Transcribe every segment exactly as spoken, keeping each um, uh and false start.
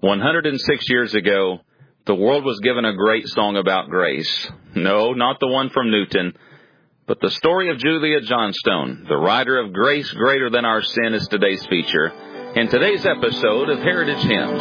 one hundred six years ago, the world was given a great song about grace. No, not the one from Newton, but the story of Julia Johnstone, the writer of Grace Greater Than Our Sin, is today's feature in today's episode of Heritage Hymns.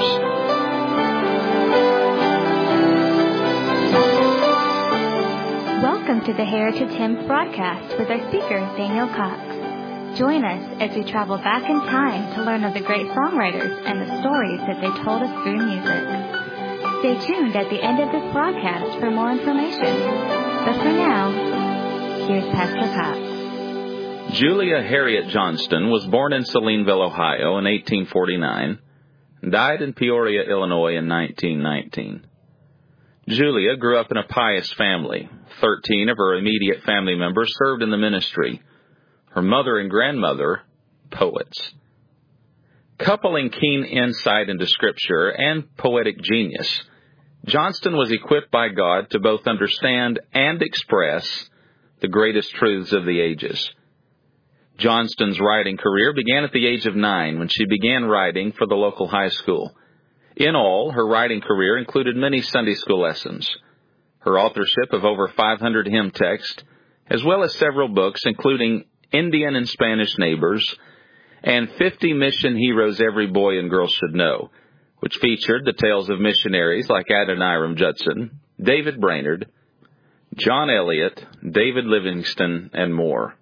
Welcome to the Heritage Hymns broadcast with our speaker, Daniel Cox. Join us as we travel back in time to learn of the great songwriters and the stories that they told us through music. Stay tuned at the end of this broadcast for more information. But for now, here's Pastor Cox. Julia Harriet Johnston was born in Salineville, Ohio in eighteen forty-nine and died in Peoria, Illinois in nineteen nineteen. Julia grew up in a pious family. Thirteen of her immediate family members served in the ministry. Her mother and grandmother, poets. Coupling keen insight into Scripture and poetic genius, Johnston was equipped by God to both understand and express the greatest truths of the ages. Johnston's writing career began at the age of nine when she began writing for the local high school. In all, her writing career included many Sunday school lessons, her authorship of over five hundred hymn texts, as well as several books, including Indian and Spanish Neighbors, and fifty Mission Heroes Every Boy and Girl Should Know, which featured the tales of missionaries like Adoniram Judson, David Brainerd, John Eliot, David Livingston, and more.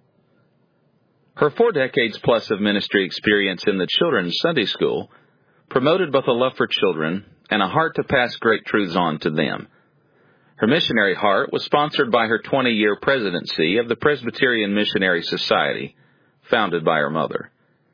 Her four decades plus of ministry experience in the children's Sunday school promoted both a love for children and a heart to pass great truths on to them. Her missionary heart was sponsored by her twenty-year presidency of the Presbyterian Missionary Society, founded by her mother.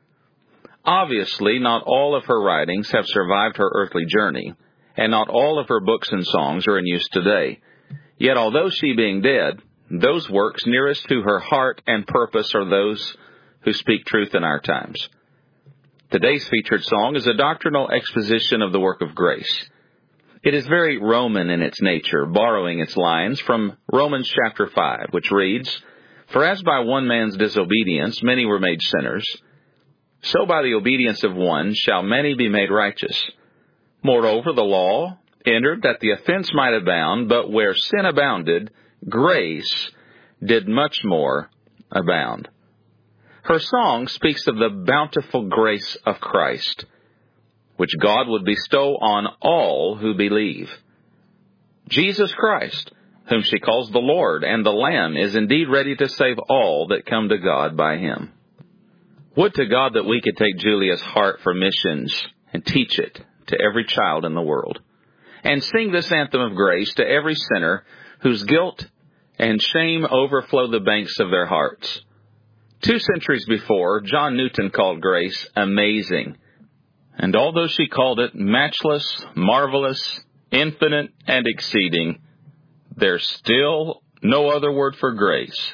Obviously, not all of her writings have survived her earthly journey, and not all of her books and songs are in use today. Yet, although she being dead, those works nearest to her heart and purpose are those who speak truth in our times. Today's featured song is a doctrinal exposition of the work of grace. It is very Roman in its nature, borrowing its lines from Romans chapter five, which reads, "For as by one man's disobedience many were made sinners, so by the obedience of one shall many be made righteous. Moreover, the law entered that the offense might abound, but where sin abounded, grace did much more abound." Her song speaks of the bountiful grace of Christ, which God would bestow on all who believe. Jesus Christ, whom she calls the Lord and the Lamb, is indeed ready to save all that come to God by Him. Would to God that we could take Julia's heart for missions and teach it to every child in the world, and sing this anthem of grace to every sinner whose guilt and shame overflow the banks of their hearts. Two centuries before, John Newton called grace amazing. And although she called it matchless, marvelous, infinite, and exceeding, there's still no other word for grace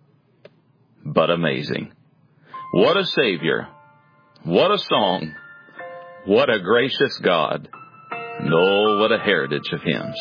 but amazing. What a Savior! What a song! What a gracious God! And oh, what a heritage of hymns!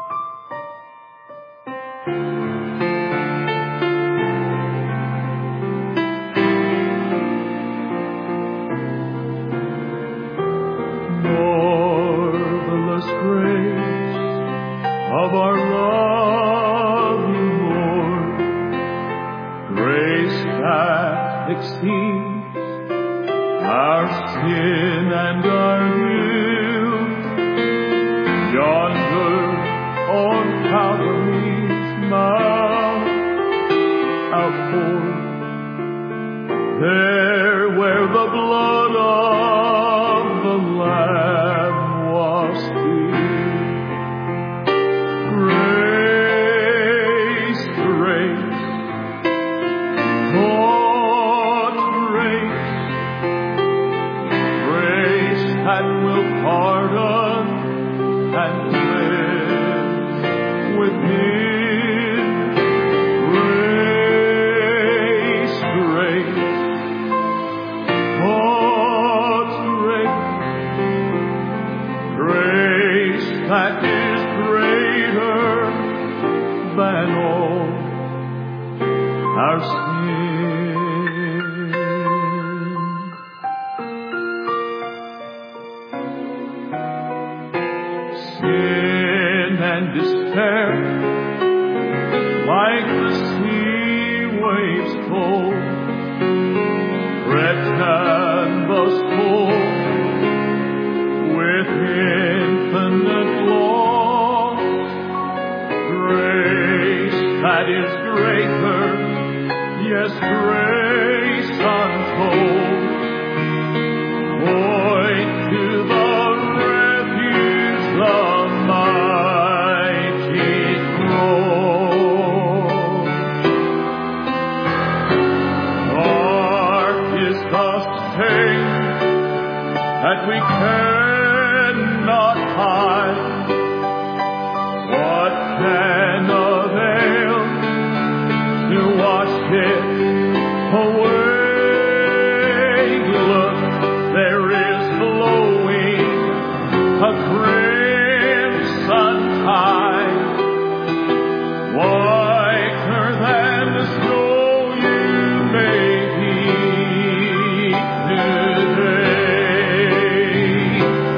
Of our loving Lord, grace that exceeds our sin and our guilt, yonder on Calvary's mount, outpoured, there where the blood of the Lamb was spilled. Pardon and cleanse within. Grace, grace, God's grace, grace that is greater than all our sin. sin and despair, like the sea waves full, wretched and boastful, with infinite loss, grace that is greater, yes, grace untold, point to the refuge, the mighty throne. Dark is the stain that we cannot hide. What can avail to wash it away? Look, there is flowing a crimson tide, whiter than the snow you may heap today.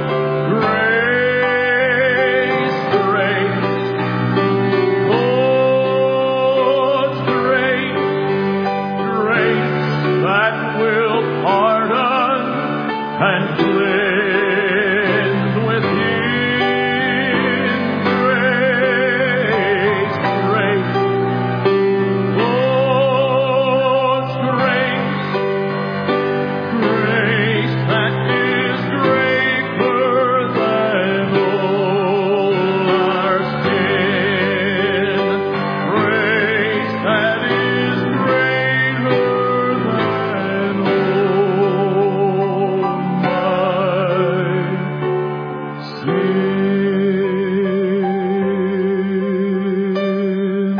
Grace, grace, God's grace, grace that will pardon and cleanse within. Grace, grace, God's grace, grace that is greater than all our sin, grace that is greater than all my sin.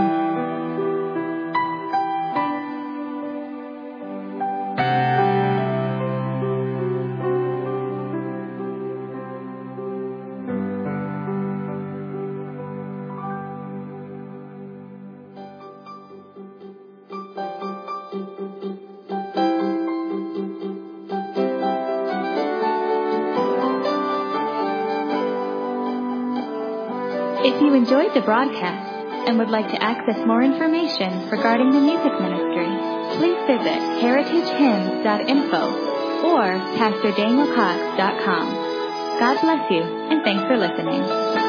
If you enjoyed the broadcast and would like to access more information regarding the music ministry, please visit heritage hymns dot info or pastor daniel cox dot com. God bless you, and thanks for listening.